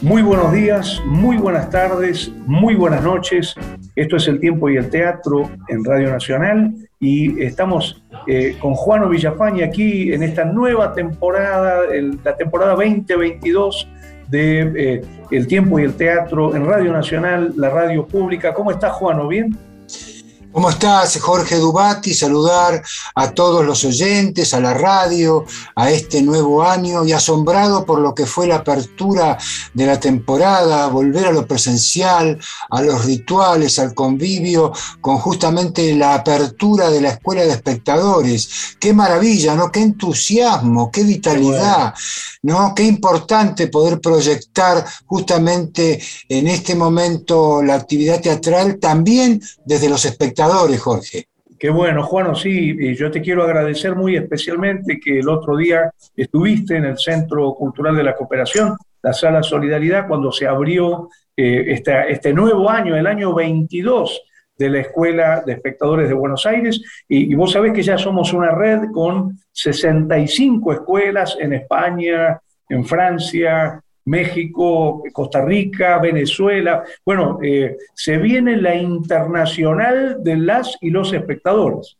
Muy buenos días, muy buenas tardes, muy buenas noches. Esto es El Tiempo y el Teatro en Radio Nacional y estamos con Juano Villafañe aquí en esta nueva temporada, la temporada 2022 de El Tiempo y el Teatro en Radio Nacional, la radio pública. ¿Cómo estás, Juano? ¿Bien? ¿Cómo estás, Jorge Dubati? Saludar a todos los oyentes, a la radio, a este nuevo año y asombrado por lo que fue la apertura de la temporada, volver a lo presencial, a los rituales, al convivio, con justamente la apertura de la Escuela de Espectadores. ¡Qué maravilla!, ¿no? ¡Qué entusiasmo! ¡Qué vitalidad! ¿No? Qué importante poder proyectar justamente en este momento la actividad teatral también desde los espectadores, Jorge. Qué bueno, Juano, sí, y yo te quiero agradecer muy especialmente que el otro día estuviste en el Centro Cultural de la Cooperación, la Sala Solidaridad, cuando se abrió este nuevo año, el año 22 de la Escuela de Espectadores de Buenos Aires, y vos sabés que ya somos una red con 65 escuelas en España, en Francia, México, Costa Rica, Venezuela. Bueno, se viene la internacional de las y los espectadores.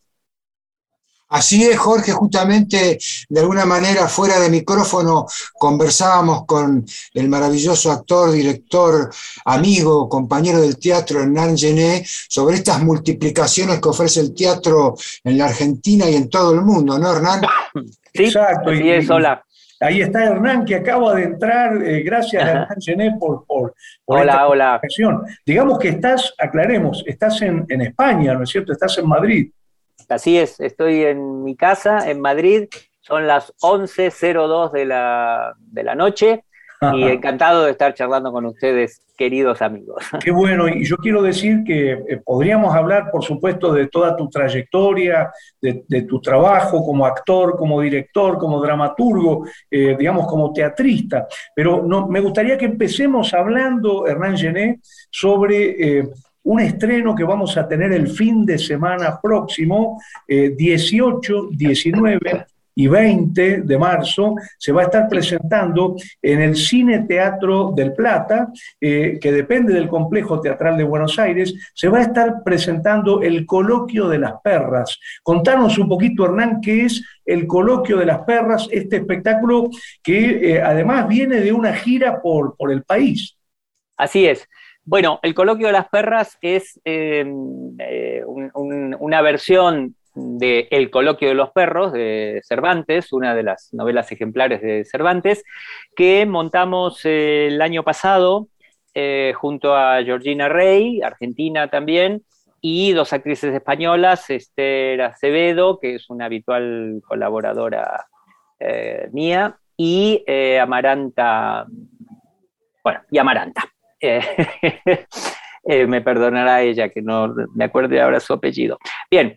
Así es, Jorge, justamente de alguna manera fuera de micrófono conversábamos con el maravilloso actor, director, amigo, compañero del teatro Hernán Gené sobre estas multiplicaciones que ofrece el teatro en la Argentina y en todo el mundo, ¿no, Hernán? Sí, exacto. Así es, hola. Ahí está Hernán, que acaba de entrar. Gracias, Hernán Gené, por esta presentación. Digamos que aclaremos, estás en España, ¿no es cierto? Estás en Madrid. Así es, estoy en mi casa, en Madrid, son las 11:02 de la noche y encantado de estar charlando con ustedes, queridos amigos. Qué bueno, y yo quiero decir que podríamos hablar, por supuesto, de toda tu trayectoria, de tu trabajo como actor, como director, como dramaturgo, digamos, como teatrista, pero me gustaría que empecemos hablando, Hernán Gené, sobre un estreno que vamos a tener el fin de semana próximo, 18, 19 y 20 de marzo, se va a estar presentando en el Cine Teatro del Plata, que depende del Complejo Teatral de Buenos Aires, se va a estar presentando el Coloquio de las Perras. Contanos un poquito, Hernán, qué es el Coloquio de las Perras, este espectáculo que además viene de una gira por el país. Así es. Bueno, el Coloquio de las Perras es una versión de El Coloquio de los Perros, de Cervantes, una de las novelas ejemplares de Cervantes, que montamos el año pasado junto a Georgina Rey, argentina también, y dos actrices españolas, Esther Acevedo, que es una habitual colaboradora mía, y Amaranta, y Amaranta. Me perdonará ella, que no me acuerdo ahora su apellido. Bien,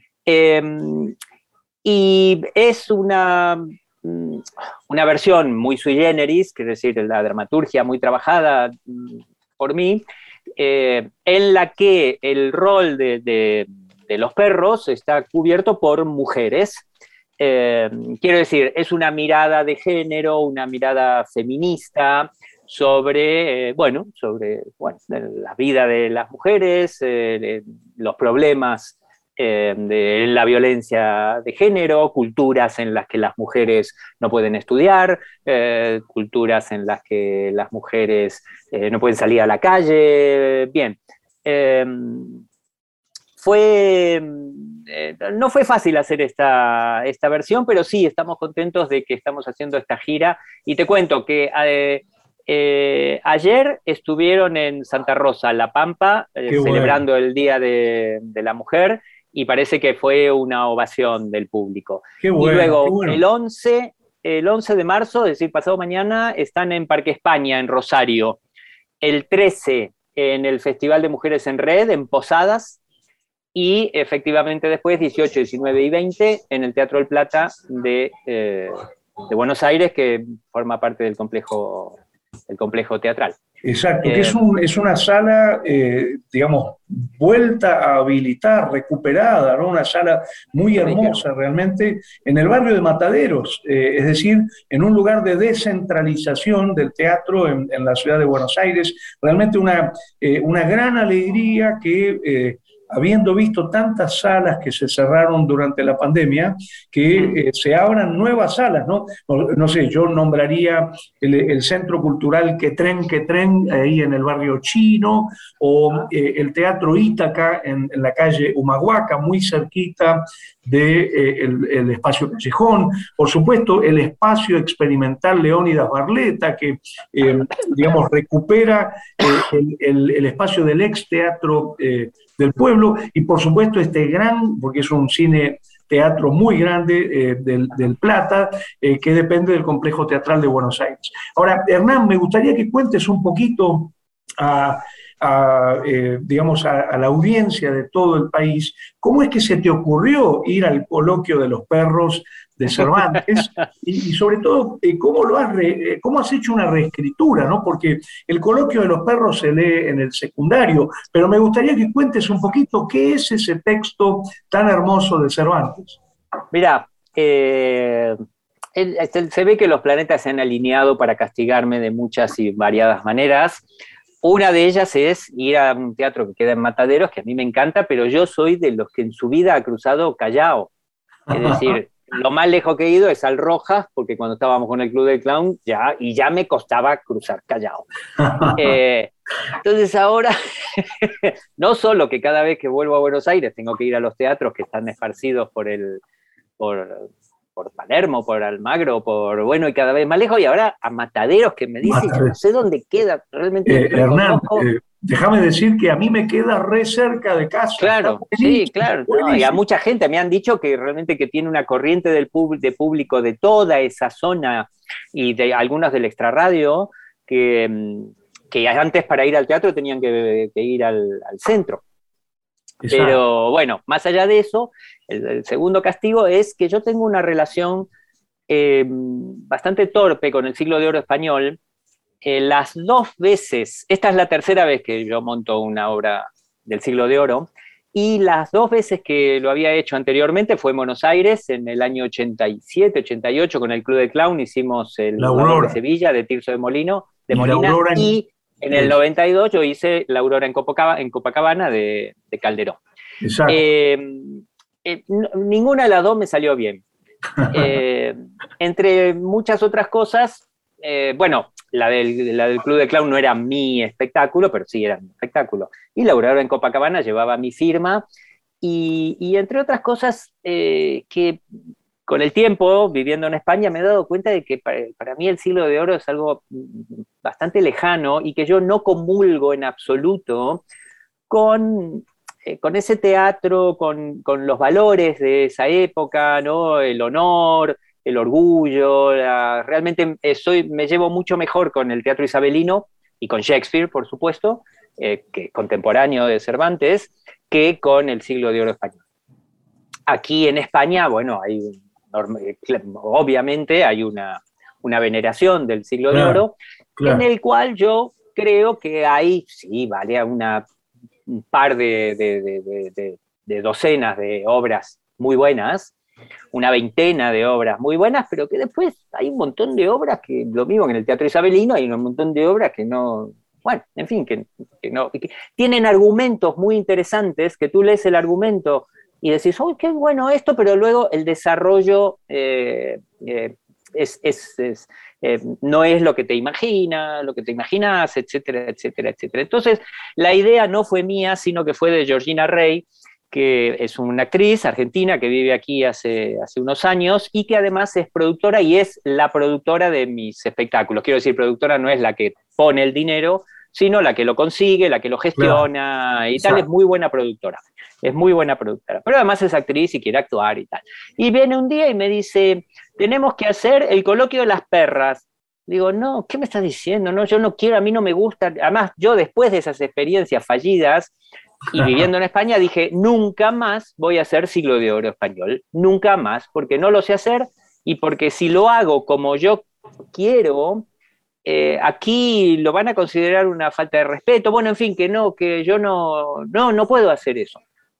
y es una versión muy sui generis, que es decir, la dramaturgia muy trabajada por mí, en la que el rol de los perros está cubierto por mujeres. Quiero decir, es una mirada de género, una mirada feminista, sobre la vida de las mujeres, los problemas de la violencia de género, culturas en las que las mujeres no pueden estudiar, culturas en las que las mujeres no pueden salir a la calle. Bien, no fue fácil hacer esta versión, pero sí estamos contentos de que estamos haciendo esta gira, y te cuento que ayer estuvieron en Santa Rosa, La Pampa, celebrando el Día de la Mujer, y parece que fue una ovación del público. Qué bueno, y luego, qué bueno. el 11 de marzo, es decir, pasado mañana, están en Parque España, en Rosario. El 13 en el Festival de Mujeres en Red, en Posadas, y efectivamente después, 18, 19 y 20, en el Teatro del Plata de Buenos Aires, que forma parte del complejo teatral. Exacto, que es una sala, digamos, vuelta a habilitar, recuperada, ¿no? Una sala muy hermosa realmente en el barrio de Mataderos, es decir, en un lugar de descentralización del teatro en la ciudad de Buenos Aires. Realmente una gran alegría que habiendo visto tantas salas que se cerraron durante la pandemia, que se abran nuevas salas, ¿no? No sé, yo nombraría el Centro Cultural Quetren, ahí en el barrio chino, o el Teatro Ítaca en la calle Humahuaca, muy cerquita del espacio Callejón. Por supuesto, el espacio experimental Leónidas Barleta, que, digamos, recupera el espacio del ex teatro del pueblo, y por supuesto este gran, porque es un cine teatro muy grande del Plata, que depende del Complejo Teatral de Buenos Aires. Ahora, Hernán, me gustaría que cuentes un poquito digamos, a la audiencia de todo el país, ¿cómo es que se te ocurrió ir al coloquio de los perros de Cervantes? Y sobre todo, ¿cómo has hecho una reescritura, ¿no? Porque el coloquio de los perros se lee en el secundario, pero me gustaría que cuentes un poquito qué es ese texto tan hermoso de Cervantes. Mira, se ve que los planetas se han alineado para castigarme de muchas y variadas maneras. Una de ellas es ir a un teatro que queda en Mataderos, que a mí me encanta, pero yo soy de los que en su vida ha cruzado Callao. Es decir, lo más lejos que he ido es al Rojas, porque cuando estábamos con el Club del Clown, ya me costaba cruzar Callao. Entonces ahora, no solo que cada vez que vuelvo a Buenos Aires tengo que ir a los teatros que están esparcidos por Palermo, por Almagro, y cada vez más lejos, y ahora a Mataderos, que me dicen, yo no sé dónde queda, realmente Hernán, déjame decir que a mí me queda re cerca de casa. Claro, sí, claro, no, y a mucha gente me han dicho que realmente que tiene una corriente de público de toda esa zona, y de algunos del extrarradio, que antes para ir al teatro tenían que ir al centro. Exacto. Pero bueno, más allá de eso, el segundo castigo es que yo tengo una relación bastante torpe con el Siglo de Oro español. Las dos veces, esta es la tercera vez que yo monto una obra del Siglo de Oro, y las dos veces que lo había hecho anteriormente fue en Buenos Aires, en el año 87, 88, con el Club de Clown, hicimos el Jugador de Sevilla, de Tirso de Molina, y en el 92 yo hice La Aurora en Copacabana de Calderón. Exacto. Ninguna de las dos me salió bien. Entre muchas otras cosas, la del Club de Clown no era mi espectáculo, pero sí era mi espectáculo. Y La Aurora en Copacabana llevaba mi firma, y entre otras cosas que con el tiempo, viviendo en España, me he dado cuenta de que para mí el Siglo de Oro es algo bastante lejano, y que yo no comulgo en absoluto con ese teatro, con los valores de esa época, ¿no? El honor, el orgullo. Realmente me llevo mucho mejor con el teatro isabelino y con Shakespeare, por supuesto, que contemporáneo de Cervantes, que con el Siglo de Oro español. Aquí en España, obviamente hay una veneración del Siglo de Oro, en el cual yo creo que hay, sí, vale, un par de docenas de obras muy buenas, una veintena de obras muy buenas, pero que después hay un montón de obras que, lo mismo que en el teatro isabelino, hay un montón de obras que no, en fin, que tienen argumentos muy interesantes, que tú lees el argumento y decís, ¡uy, qué bueno esto! Pero luego el desarrollo no es lo que te imaginas, etcétera, etcétera, etcétera. Entonces, la idea no fue mía, sino que fue de Georgina Rey, que es una actriz argentina que vive aquí hace unos años, y que además es productora, y es la productora de mis espectáculos. Quiero decir, productora no es la que pone el dinero, sino la que lo consigue, la que lo gestiona, claro, y tal. Es muy buena productora. Pero además es actriz y quiere actuar y tal. Y viene un día y me dice, tenemos que hacer el coloquio de las perras. Digo, no, ¿qué me estás diciendo? No, yo no quiero, a mí no me gusta. Además, yo después de esas experiencias fallidas y viviendo en España, dije, nunca más voy a hacer Siglo de Oro español. Nunca más, porque no lo sé hacer, y porque si lo hago como yo quiero, aquí lo van a considerar una falta de respeto. Bueno, en fin, que yo no puedo hacer eso.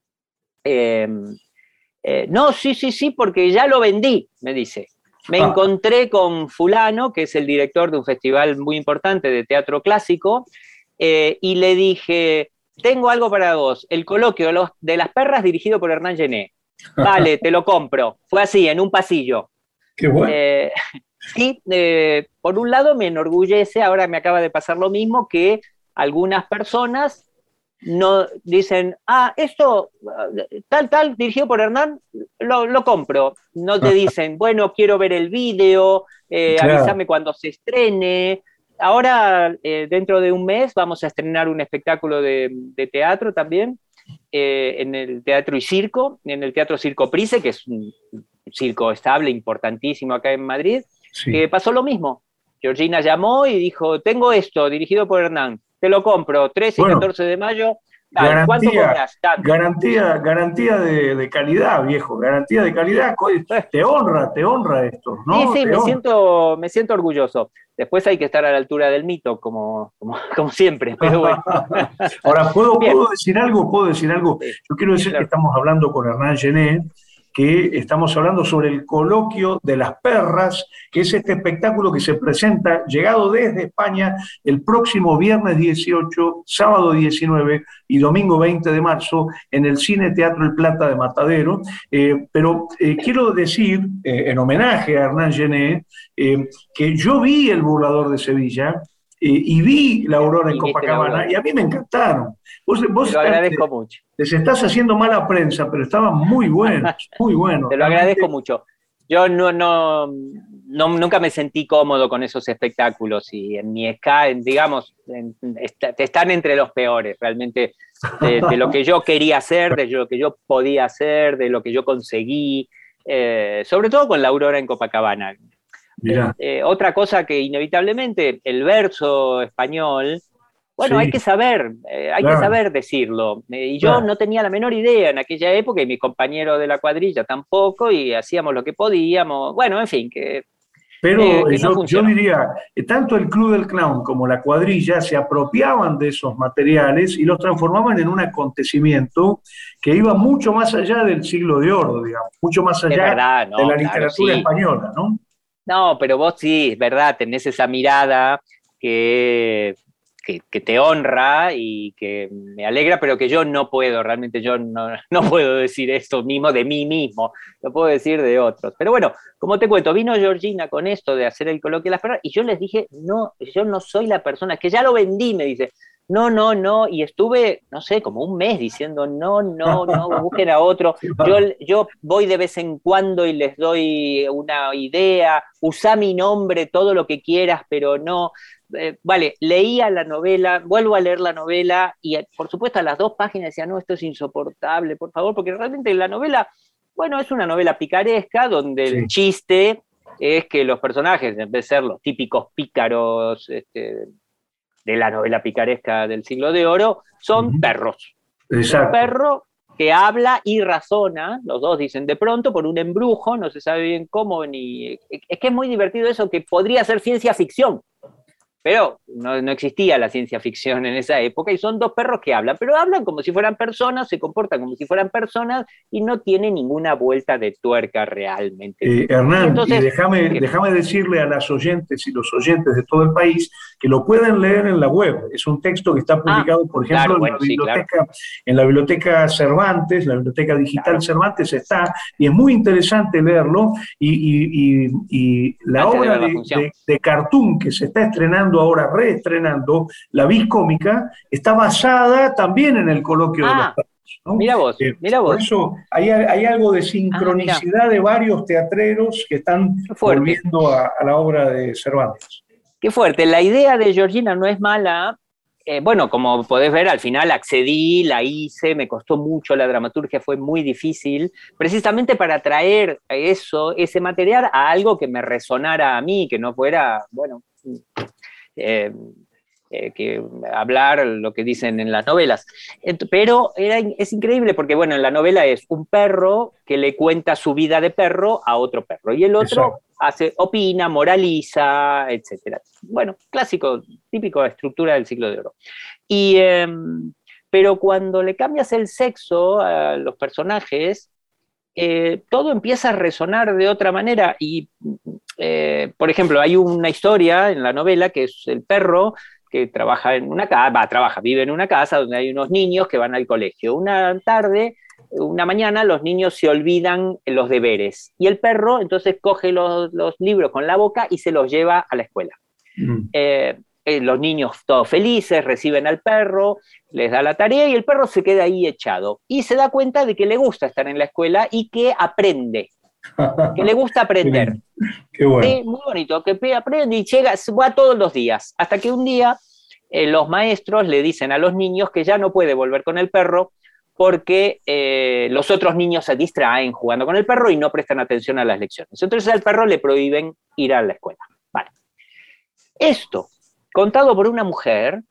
No, sí, porque ya lo vendí, me dice. Me encontré con fulano, que es el director de un festival muy importante de teatro clásico, y le dije, tengo algo para vos, el coloquio de las perras dirigido por Hernán Gené. Vale, te lo compro. Fue así, en un pasillo. Qué bueno. Sí, por un lado me enorgullece, ahora me acaba de pasar lo mismo, que algunas personas no dicen, esto, tal, dirigido por Hernán, lo compro. No te dicen, bueno, quiero ver el vídeo, Claro. avísame cuando se estrene. Ahora, dentro de un mes, vamos a estrenar un espectáculo de teatro también, en el Teatro y Circo, en el Teatro Circo Price, que es un circo estable, importantísimo acá en Madrid, Sí. que pasó lo mismo. Georgina llamó y dijo, tengo esto, dirigido por Hernán, te lo compro, 13 y 14 de mayo, tal, ¿cuánto cobras? Garantía de calidad, viejo, garantía de calidad. Te honra esto, ¿no? Sí, me siento orgulloso. Después hay que estar a la altura del mito, como siempre, pero bueno. Ahora, ¿puedo decir algo? ¿Puedo decir algo? Sí, Yo quiero decir claro. que estamos hablando con Hernán Gené, que estamos hablando sobre el coloquio de las perras, que es este espectáculo que se presenta, llegado desde España, el próximo viernes 18, sábado 19 y domingo 20 de marzo, en el Cine Teatro El Plata de Matadero. Pero quiero decir, en homenaje a Hernán Gené, que yo vi El Burlador de Sevilla, y vi La Aurora en Copacabana, y a mí me encantaron. Vos te lo agradezco mucho. Les estás haciendo mala prensa, pero estaban muy buenos, muy buenos. Te lo agradezco mucho. Yo nunca me sentí cómodo con esos espectáculos, y en mi digamos, están entre los peores, realmente, de lo que yo quería hacer, de lo que yo podía hacer, de lo que yo conseguí, sobre todo con La Aurora en Copacabana. Otra cosa que inevitablemente el verso español, bueno, sí, hay que saber decirlo. Y yo no tenía la menor idea en aquella época, y mis compañeros de la cuadrilla tampoco, y hacíamos lo que podíamos. Bueno, en fin, Pero que no yo diría, tanto el Club del Clown como la cuadrilla se apropiaban de esos materiales y los transformaban en un acontecimiento que iba mucho más allá del Siglo de Oro, digamos, mucho más allá de la literatura española, ¿no? No, pero vos sí, es verdad, tenés esa mirada que te honra y que me alegra, pero que yo no puedo, realmente yo no puedo decir esto mismo de mí mismo, lo puedo decir de otros. Pero bueno, como te cuento, vino Georgina con esto de hacer el coloquio de las perras, y yo les dije, no, yo no soy la persona, que ya lo vendí, me dice. No, y estuve, no sé, como un mes diciendo, no, busquen a otro. Yo voy de vez en cuando y les doy una idea, usá mi nombre, todo lo que quieras, pero no. Vale, leía la novela, vuelvo a leer la novela, y por supuesto a las 2 páginas decía, no, esto es insoportable, por favor, porque realmente la novela, bueno, es una novela picaresca, donde el chiste es que los personajes, en vez de ser los típicos pícaros de la novela picaresca del Siglo de Oro, son perros. Exacto. Un perro que habla y razona, los dos dicen de pronto, por un embrujo, no se sabe bien cómo, ni... Es que es muy divertido eso, que podría ser ciencia ficción, pero no existía la ciencia ficción en esa época, y son 2 perros que hablan, pero hablan como si fueran personas, se comportan como si fueran personas, y no tiene ninguna vuelta de tuerca realmente. Hernán, entonces, déjame decirle a las oyentes y los oyentes de todo el país que lo pueden leer en la web. Es un texto que está publicado, por ejemplo, en la biblioteca Cervantes, la biblioteca digital Cervantes está, y es muy interesante leerlo, y la obra de cartoon que se está estrenando ahora, reestrenando, La Vis Cómica, está basada también en el coloquio de los perros, ¿no? Mira vos. Por eso hay algo de sincronicidad de varios teatreros que están volviendo a la obra de Cervantes. Qué fuerte. La idea de Georgina no es mala. Bueno, como podés ver, al final accedí, la hice, me costó mucho, la dramaturgia fue muy difícil, precisamente para traer ese material a algo que me resonara a mí, que no fuera, bueno, que hablar lo que dicen en las novelas. Pero es increíble porque, bueno, en la novela es un perro que le cuenta su vida de perro a otro perro, y el otro opina, moraliza, etc. Bueno, clásico, típico de estructura del Siglo de Oro. Pero cuando le cambias el sexo a los personajes, todo empieza a resonar de otra manera. Y, por ejemplo, hay una historia en la novela que es el perro que trabaja en una casa, vive en una casa donde hay unos niños que van al colegio. Una mañana los niños se olvidan los deberes y el perro entonces coge los libros con la boca y se los lleva a la escuela. Los niños todos felices reciben al perro, les da la tarea y el perro se queda ahí echado y se da cuenta de que le gusta estar en la escuela y que aprende, que le gusta aprender. Qué bueno. Sí, muy bonito, que aprende y va todos los días, hasta que un día los maestros le dicen a los niños que ya no puede volver con el perro porque los otros niños se distraen jugando con el perro y no prestan atención a las lecciones. Entonces al perro le prohíben ir a la escuela. Vale. Esto, contado por una mujer,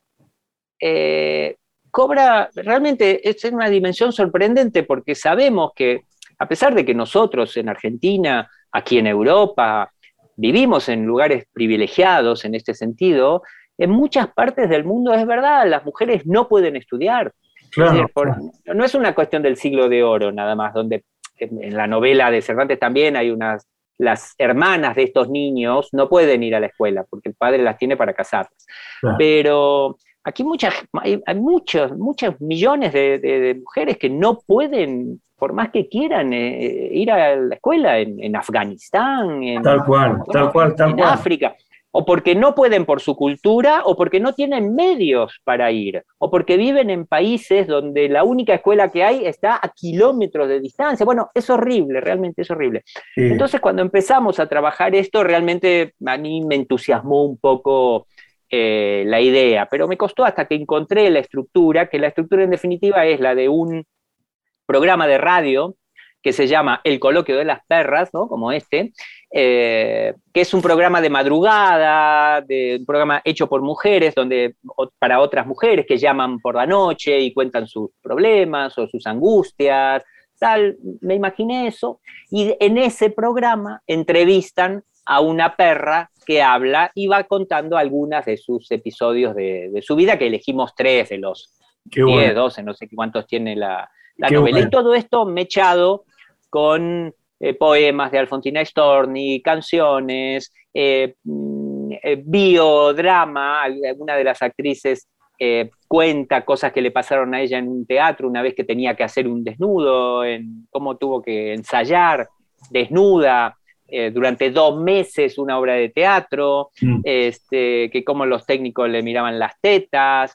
realmente es una dimensión sorprendente, porque sabemos que, a pesar de que nosotros en Argentina, aquí en Europa, vivimos en lugares privilegiados en este sentido, en muchas partes del mundo es verdad, las mujeres no pueden estudiar. Claro, es decir, no es una cuestión del Siglo de Oro nada más, donde en la novela de Cervantes también hay las hermanas de estos niños no pueden ir a la escuela porque el padre las tiene para casarlas. Claro. Pero aquí hay muchos millones de mujeres que no pueden, por más que quieran, ir a la escuela en Afganistán, en África, o porque no pueden por su cultura, o porque no tienen medios para ir, o porque viven en países donde la única escuela que hay está a kilómetros de distancia. Bueno, es horrible, realmente es horrible. Sí. Entonces, cuando empezamos a trabajar esto, realmente a mí me entusiasmó un poco la idea, pero me costó hasta que encontré la estructura, que la estructura en definitiva es la de un programa de radio que se llama El Coloquio de las Perras, ¿no? Como que es un programa de madrugada, un programa hecho por mujeres, para otras mujeres que llaman por la noche y cuentan sus problemas o sus angustias, tal. Me imaginé eso, y en ese programa entrevistan a una perra que habla y va contando algunas de sus episodios de su vida, que elegimos 3 de los 10, 12, no sé cuántos tiene la novela. Bueno. Y todo esto mechado con poemas de Alfonsina Storni, canciones, biodrama. Alguna de las actrices cuenta cosas que le pasaron a ella en un teatro una vez que tenía que hacer un desnudo, cómo tuvo que ensayar desnuda durante 2 meses una obra de teatro, que cómo los técnicos le miraban las tetas.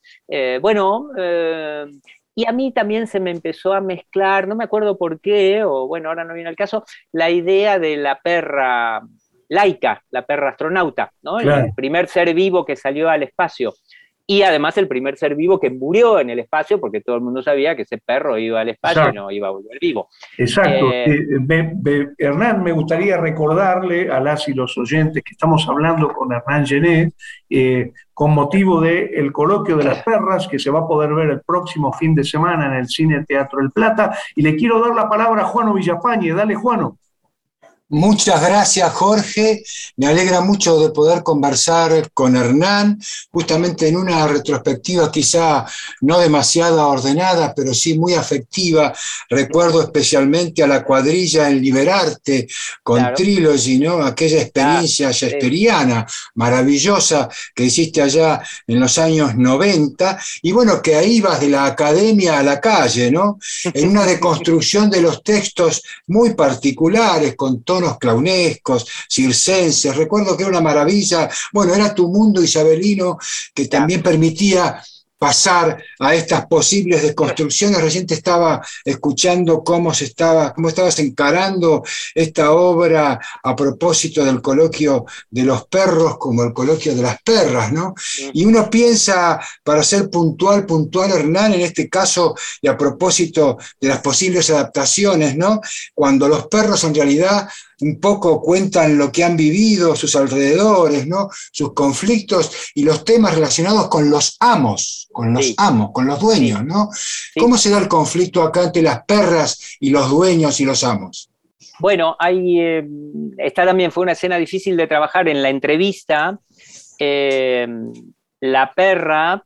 Y a mí también se me empezó a mezclar, no me acuerdo por qué, o bueno, ahora no viene al caso, la idea de la perra Laika, la perra astronauta, ¿no? Claro. El primer ser vivo que salió al espacio. Y además el primer ser vivo que murió en el espacio, porque todo el mundo sabía que ese perro iba al espacio. Exacto. Y no iba a volver vivo. Exacto. Hernán, me gustaría recordarle a las y los oyentes que estamos hablando con Hernán Genet, con motivo del Coloquio de las Perras, que se va a poder ver el próximo fin de semana en el Cine Teatro El Plata. Y le quiero dar la palabra a Juano Villafañe. Dale, Juano. Muchas gracias, Jorge. Me alegra mucho de poder conversar con Hernán, justamente en una retrospectiva quizá no demasiado ordenada, pero sí muy afectiva. Recuerdo especialmente a la cuadrilla en Liberarte con claro. Trilogy, ¿no? Aquella experiencia shakespeariana maravillosa que hiciste allá en los años 90, y bueno, que ahí vas de la academia a la calle, ¿no? En una deconstrucción de los textos muy particulares, con tonos clownescos, circenses. Recuerdo que era una maravilla. Bueno, era tu mundo isabelino que también permitía pasar a estas posibles desconstrucciones. Recién te estaba escuchando cómo estabas encarando esta obra a propósito del coloquio de los perros como el coloquio de las perras, ¿no? Y uno piensa, para ser puntual, Hernán, en este caso, y a propósito de las posibles adaptaciones, ¿no? Cuando los perros en realidad un poco cuentan lo que han vivido, sus alrededores, ¿no? Sus conflictos y los temas relacionados con los amos, con los dueños, ¿no? Sí. ¿Cómo se da el conflicto acá entre las perras y los dueños y los amos? Bueno, esta también fue una escena difícil de trabajar. En la entrevista, la perra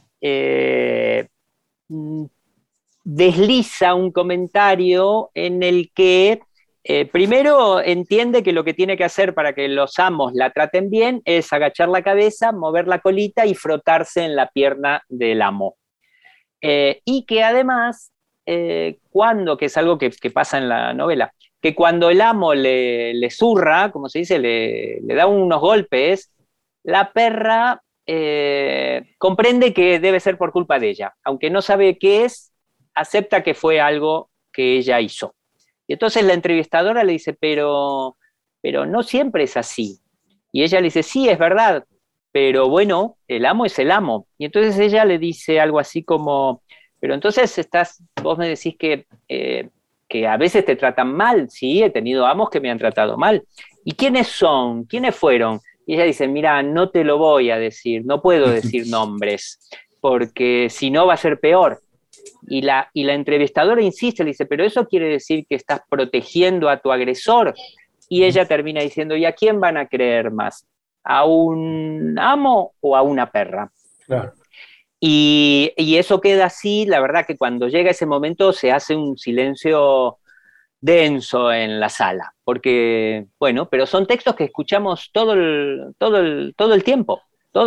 desliza un comentario en el que primero entiende que lo que tiene que hacer para que los amos la traten bien es agachar la cabeza, mover la colita y frotarse en la pierna del amo. Y que además, que es algo que pasa en la novela, que cuando el amo le zurra, como se dice, le da unos golpes, la perra comprende que debe ser por culpa de ella. Aunque no sabe qué es, acepta que fue algo que ella hizo. Y entonces la entrevistadora le dice, pero no siempre es así. Y ella le dice, sí, es verdad, pero bueno, el amo es el amo. Y entonces ella le dice algo así como, pero entonces vos me decís que a veces te tratan mal. Sí, he tenido amos que me han tratado mal. ¿Y quiénes son? ¿Quiénes fueron? Y ella dice, mira, no te lo voy a decir, no puedo decir nombres, porque si no va a ser peor. Y la entrevistadora insiste, le dice, pero eso quiere decir que estás protegiendo a tu agresor. Y ella termina diciendo, ¿y a quién van a creer más? ¿A un amo o a una perra? Claro. Y eso queda así. La verdad que cuando llega ese momento se hace un silencio denso en la sala, porque, bueno, pero son textos que escuchamos todo el tiempo.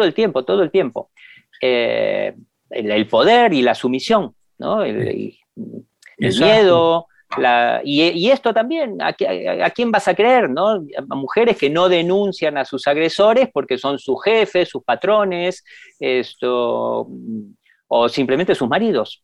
El poder y la sumisión, ¿no? El miedo, y esto también, ¿a quién vas a creer, no? A mujeres que no denuncian a sus agresores porque son sus jefes, sus patrones, o simplemente sus maridos.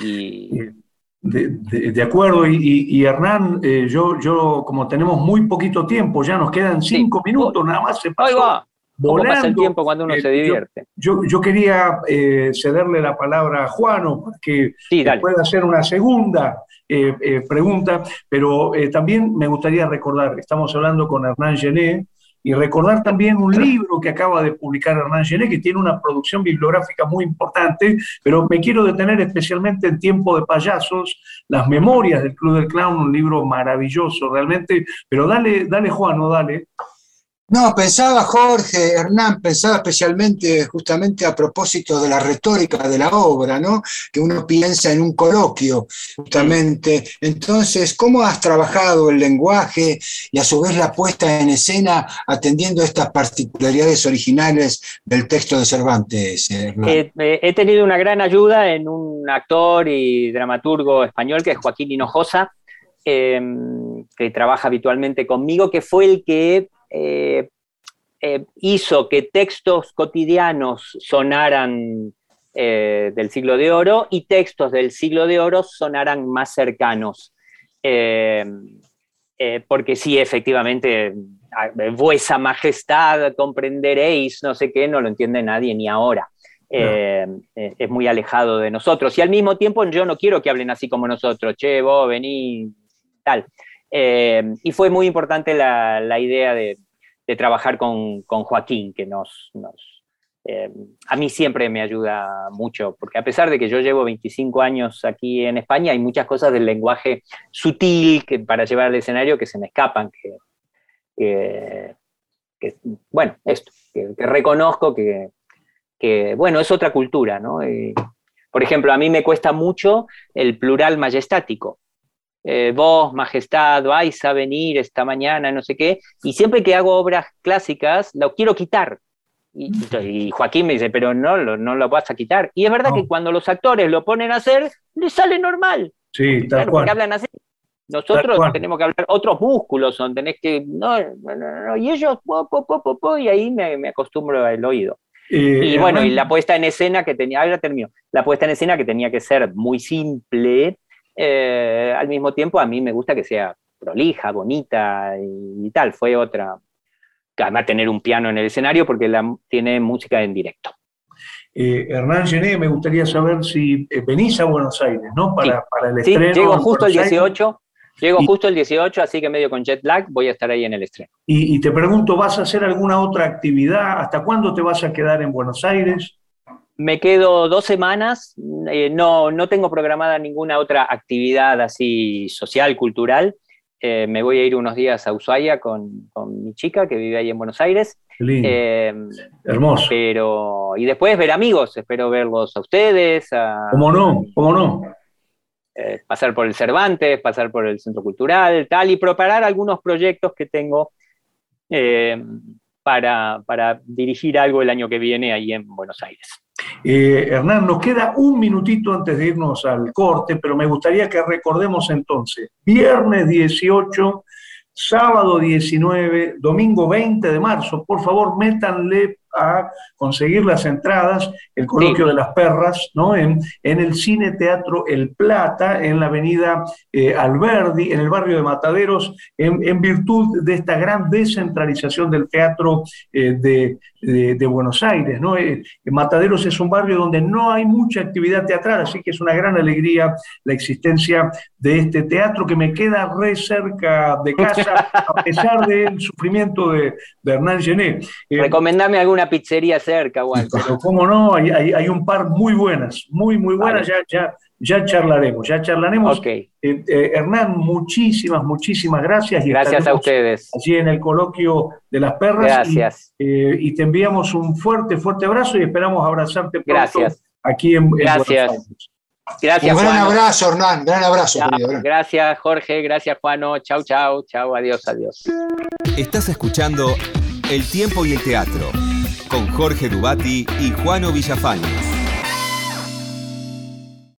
De acuerdo, y Hernán, yo como tenemos muy poquito tiempo, ya nos quedan 5 minutos, nada más se pasó. ¿Cómo pasa el tiempo cuando uno se divierte? Yo quería cederle la palabra a Juano para que pueda hacer una segunda pregunta, pero también me gustaría recordar, estamos hablando con Hernán Genet, y recordar también un libro que acaba de publicar Hernán Genet, que tiene una producción bibliográfica muy importante, pero me quiero detener especialmente en Tiempo de Payasos, Las Memorias del Club del Clown, un libro maravilloso realmente, pero dale Juano, dale. No, pensaba Jorge, Hernán, pensaba especialmente justamente a propósito de la retórica de la obra, ¿no? Que uno piensa en un coloquio, justamente. Entonces, ¿cómo has trabajado el lenguaje y a su vez la puesta en escena atendiendo a estas particularidades originales del texto de Cervantes, Hernán? He tenido una gran ayuda en un actor y dramaturgo español que es Joaquín Hinojosa, que trabaja habitualmente conmigo, que fue el que hizo que textos cotidianos sonaran del Siglo de Oro y textos del Siglo de Oro sonaran más cercanos. Porque sí, efectivamente, vuesa majestad comprenderéis, no sé qué, no lo entiende nadie ni ahora. Es muy alejado de nosotros. Y al mismo tiempo yo no quiero que hablen así como nosotros, che, vos, vení, tal. Y fue muy importante la idea de trabajar con Joaquín, que a mí siempre me ayuda mucho, porque a pesar de que yo llevo 25 años aquí en España, hay muchas cosas del lenguaje sutil para llevar al escenario que se me escapan, que reconozco que, bueno, es otra cultura, ¿no? Por ejemplo, a mí me cuesta mucho el plural majestático. Vos, majestad, vais a venir esta mañana, no sé qué, y siempre que hago obras clásicas, lo quiero quitar. Y Joaquín me dice, pero no lo vas a quitar. Y es verdad que cuando los actores lo ponen a hacer, les sale normal. Sí, tal claro, cual. porque hablan así. Nosotros tenemos que hablar, otros músculos son, tenés que, no, y ellos, y ahí me acostumbro al oído. Y bueno, y la puesta en escena que tenía, ahora termino, la puesta en escena que tenía que ser muy simple, al mismo tiempo a mí me gusta que sea prolija, bonita y tal. Fue otra, además tener un piano en el escenario porque tiene música en directo. Hernán Gené, me gustaría saber si venís a Buenos Aires, ¿no? Para el estreno. Sí, llego justo el 18. Justo el 18, así que medio con jet lag voy a estar ahí en el estreno. Y te pregunto, ¿vas a hacer alguna otra actividad? ¿Hasta cuándo te vas a quedar en Buenos Aires? Me quedo 2 semanas, no tengo programada ninguna otra actividad así social, cultural. Me voy a ir unos días a Ushuaia con mi chica que vive ahí en Buenos Aires. Qué lindo. Hermoso. Y después ver amigos, espero verlos a ustedes. ¿Cómo no? Pasar por el Cervantes, pasar por el Centro Cultural, tal, y preparar algunos proyectos que tengo para dirigir algo el año que viene ahí en Buenos Aires. Hernán, nos queda un minutito antes de irnos al corte, pero me gustaría que recordemos entonces, viernes 18, sábado 19, domingo 20 de marzo, por favor, métanle a conseguir las entradas, el coloquio de las perras, ¿no? En el Cine Teatro El Plata, en la avenida Alberdi, en el barrio de Mataderos, en virtud de esta gran descentralización del teatro de Buenos Aires, ¿no? Mataderos es un barrio donde no hay mucha actividad teatral, así que es una gran alegría la existencia de este teatro que me queda re cerca de casa, a pesar del sufrimiento de Hernán Gené. Recomendame alguna pizzería cerca o algo. Pero cómo no, hay un par muy buenas, muy buenas, vale. Ya charlaremos. Okay. Hernán, muchísimas gracias. Y gracias a ustedes. Allí en el coloquio de las perras. Gracias. Y te enviamos un fuerte abrazo y esperamos abrazarte pronto. Gracias. Aquí en Buenos Aires. Gracias, un gran Juano. abrazo, Hernán, gran abrazo. Gracias, Jorge, gracias, Juano. Chau, adiós. Estás escuchando El Tiempo y el Teatro, con Jorge Dubati y Juano Villafañez.